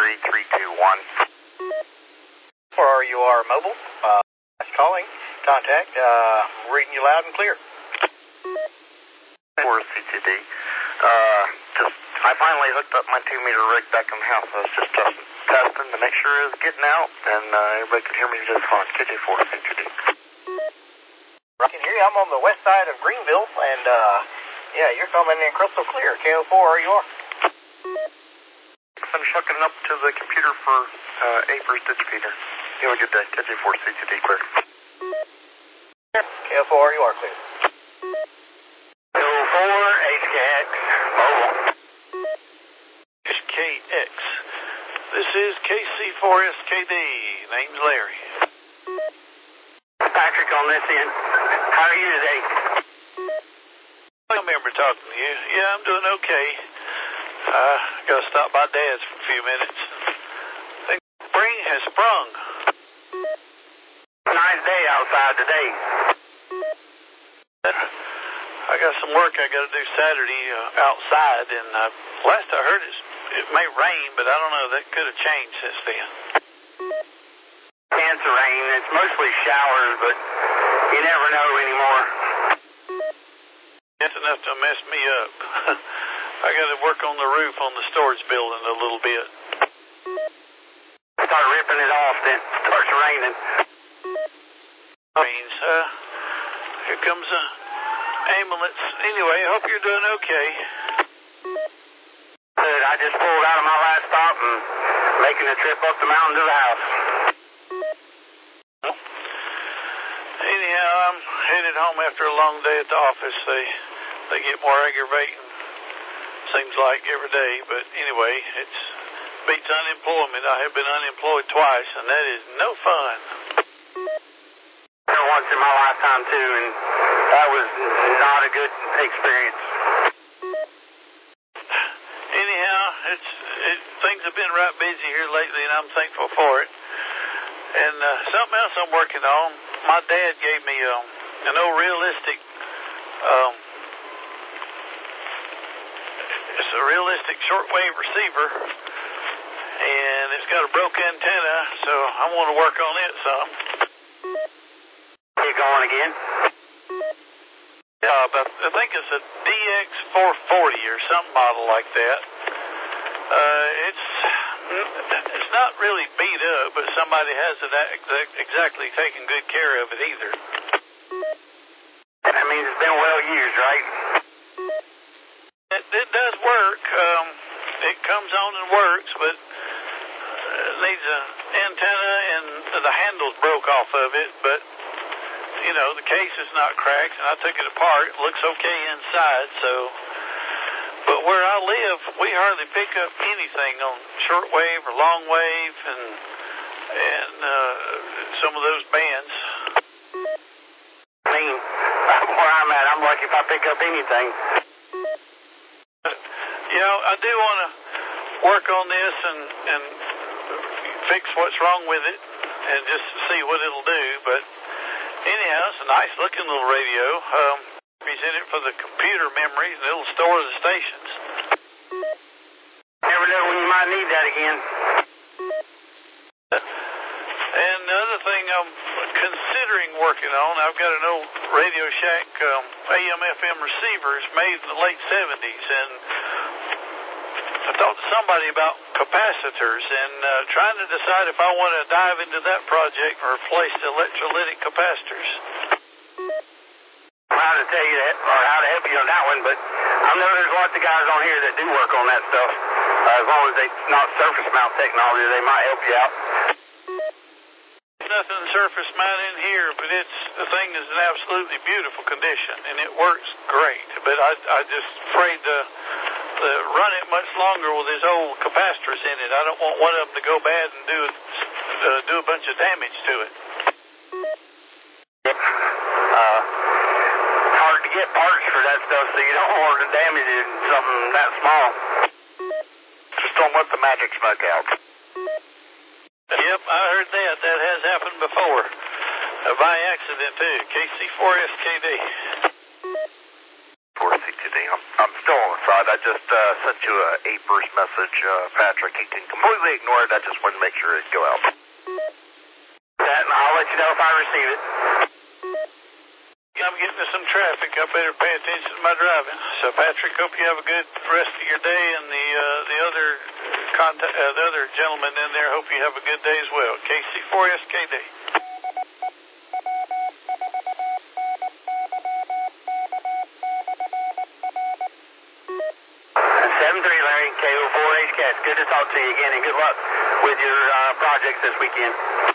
3321. For RUR Mobile, calling, contact, reading you loud and clear. For CTD. I finally hooked up my 2-meter rig back in the house. I was just testing to make sure it was getting out, and everybody could hear me just fine. KJ4 CTD. I can hear you. I'm on the west side of Greenville, and yeah, you're coming in crystal clear. KO4 RUR. I'm shucking up to the computer for Apers ditch feeder. You have a good day. KJ4 CTD clear. KO4 RUR clear. KO4 HKX mobile. HKX. This is KC4SKD. Name's Larry. Patrick on this end. How are you today? I remember talking to you. Yeah, I'm doing okay. Gotta stop by Dad's for a few minutes. I think spring has sprung. Nice day outside today. I got some work I gotta do Saturday outside, and last I heard it may rain, but I don't know. That could have changed since then. Chance of rain. It's mostly showers, but you never know anymore. That's enough to mess me up. I got to work on the roof on the storage building a little bit. Start ripping it off, then it starts raining. Rains. Here comes a ambulance. Anyway, I hope you're doing okay. Good. I just pulled out of my last stop and making a trip up the mountain to the house. Anyhow, I'm headed home after a long day at the office. They get more aggravating, seems like, every day. But anyway, it beats unemployment. I have been unemployed twice, and that is no fun. Once in my lifetime, too, and that was not a good experience. Anyhow, things have been right busy here lately, and I'm thankful for it. And something else I'm working on, my dad gave me an old realistic, it's a realistic shortwave receiver, and it's got a broke antenna, so I want to work on it some. You going again? Yeah, but I think it's a DX440 or some model like that. It's not really beat up, but somebody hasn't exactly taken good care of it either. That means it's been well used, right? It does work. It comes on and works, but it needs an antenna, and the handle's broke off of it, but you know, the case is not cracked, and I took it apart. It looks okay inside, so. But where I live, we hardly pick up anything on shortwave or long wave and some of those bands. I mean, where I'm at, I'm lucky if I pick up anything. You know, I do want to work on this and fix what's wrong with it and just see what it'll do, but anyhow, it's a nice looking little radio. He's in it for the computer memories, and it'll store the stations. Never know when you might need that again. And the other thing I'm considering working on, I've got an old Radio Shack AM/FM receivers made in the late 70s, and I talked to somebody about capacitors and trying to decide if I want to dive into that project and replace the electrolytic capacitors. How to tell you that, or how to help you on that one, but I know there's lots of guys on here that do work on that stuff. As long as it's not surface mount technology, they might help you out. Nothing surface mount in here, but the thing is in absolutely beautiful condition, and it works great. But I just afraid to run it much longer with these old capacitors in it. I don't want one of them to go bad and do a bunch of damage to it. Hard to get parts for that stuff, so you don't want to damage it in something that small. Just don't let the magic smoke out. Yep, I heard that. That has happened before. By accident, too. KC4SKD. 4CTD. I'm still on the side. I just sent you a APRS message, Patrick. You can completely ignore it. I just wanted to make sure it'd go out. That, and I'll let you know if I receive it. I'm getting into some traffic. I better pay attention to my driving. So, Patrick, hope you have a good rest of your day, and the other gentleman in there, hope you have a good day as well. KC4SKD. 7-3, Larry, KO4HK. It's good to talk to you again, and good luck with your projects this weekend.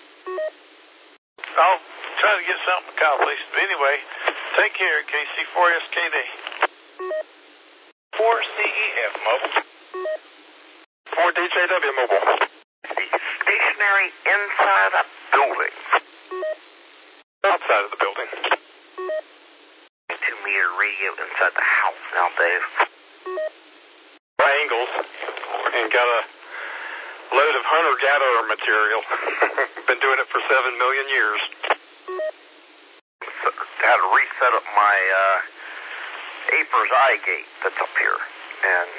I'll try to get something accomplished. But anyway, take care, KC4SKD. 4CEF Mobile. 4DJW Mobile. Stationary inside a building. Outside of the building. 2-meter radio inside the house now, Dave. Triangles, and got a load of hunter-gatherer material. Been doing it for 7 million years. So, had to reset up my APRS iGate that's up here, and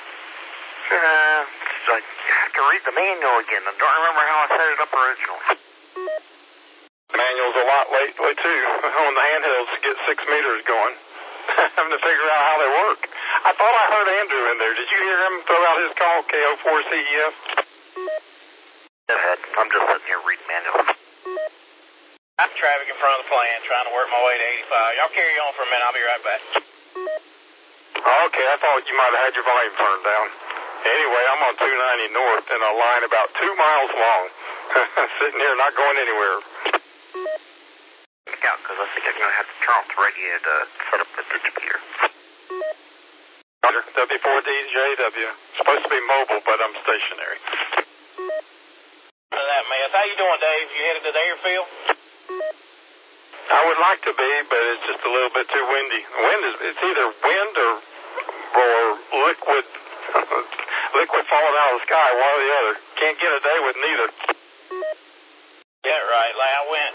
I have to read the manual again. I don't remember how I set it up originally. Manual's a lot lately too on the handhelds to get 6 meters going. Having to figure out how they work. I thought I heard Andrew in there. Did you hear him throw out his call, KO4CEF? Go ahead. I'm just sitting here reading manual. I'm traffic in front of the plant, trying to work my way to 85. Y'all carry on for a minute. I'll be right back. Okay, I thought you might have had your volume turned down. Anyway, I'm on 290 north in a line about 2 miles long. Sitting here not going anywhere. Yeah, because I think I'm going to have to turn off the radio to set up the distributor. Roger, W4DJW. Supposed to be mobile, but I'm stationary. That mess. How you doing, Dave? You headed to the airfield? I would like to be, but it's just a little bit too windy. It's either wind or liquid liquid falling out of the sky, one or the other. Can't get a day with neither. Yeah, right. Like I went,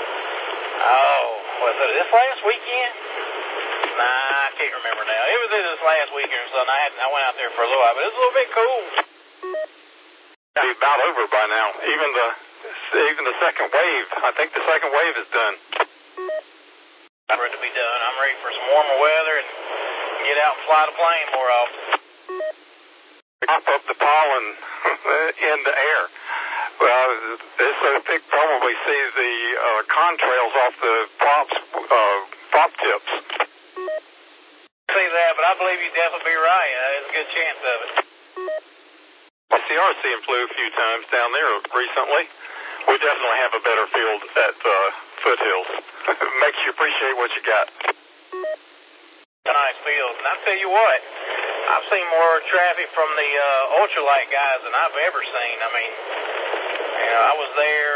was it this last weekend? Nah, I can't remember now. It was this last weekend or something. I went out there for a little while, but it was a little bit cool. It's about over by now. Even the second wave. I think the second wave is done. I'm ready to be done. I'm ready for some warmer weather and get out and fly the plane more often. Pop up the pollen in the air. Well, it's so thick, probably see the contrails off the prop tips. See that, but I believe you'd definitely be right. There's a good chance of it. CR's seeing flew a few times down there recently. We definitely have a better field at Foothills. Makes you appreciate what you got. A nice field. And I'll tell you what, I've seen more traffic from the ultralight guys than I've ever seen. I mean, I was there,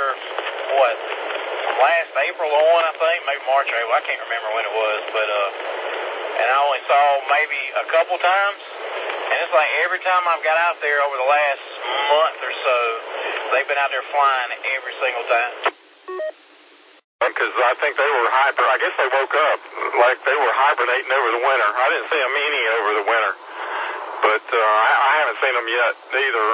last April on, I think, maybe March or April. I can't remember when it was, but, and I only saw maybe a couple times. And it's like every time I've got out there over the last month or so, they've been out there flying every single time. Because I think they were I guess they woke up like they were hibernating over the winter. I didn't see them any over the winter, but I haven't seen them yet either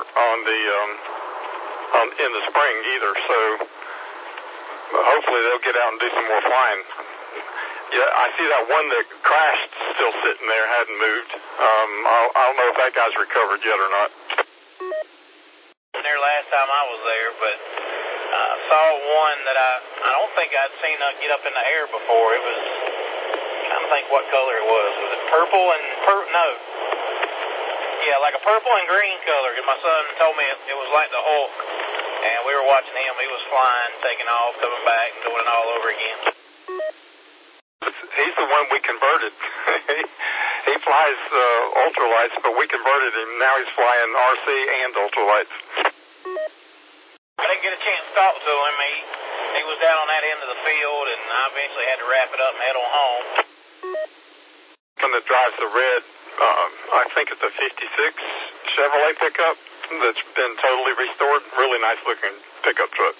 in the spring either. So hopefully they'll get out and do some more flying. Yeah, I see that one that crashed still sitting there, hadn't moved. I don't know if that guy's recovered yet or not. There last time I was there, but I saw one that I don't think I'd seen get up in the air before. It was, I'm trying to think what color it was. Was it purple and no? Yeah, like a purple and green color. And my son told me it was like the Hulk, and we were watching him. He was flying, taking off, coming back, and doing it all over again. He's the one we converted. He flies ultralights, but we converted him. Now he's flying RC and ultralights. I didn't get a chance to talk to him. He was down on that end of the field, and I eventually had to wrap it up and head on home. One that drives the red, I think it's a 56 Chevrolet pickup that's been totally restored. Really nice looking pickup truck.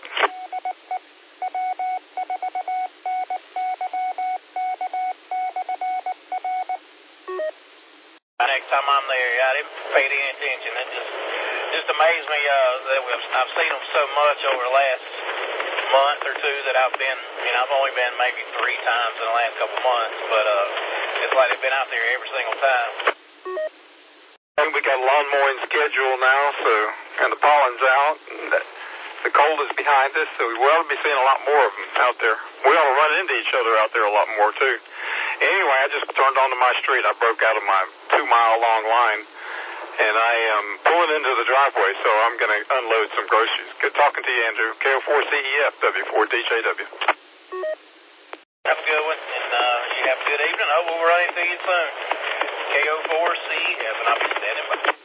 Next time I'm there. I didn't pay any attention. It just amazed me that I've seen them so much over the last month or two that I've been, I've only been maybe 3 times in the last couple months, but it's like they've been out there every single time. And we got a lawn mowing schedule now, and the pollen's out, and the cold is behind us, so we ought to be seeing a lot more of them out there. We ought to run into each other out there a lot more, too. Anyway, I just turned onto my street. I broke out of my 2-mile-long line, and I am pulling into the driveway, so I'm going to unload some groceries. Good talking to you, Andrew. KO4CEF, W4DJW. Have a good one, and you have a good evening. I hope we'll run into you soon. KO4CEF, and I'll be standing by.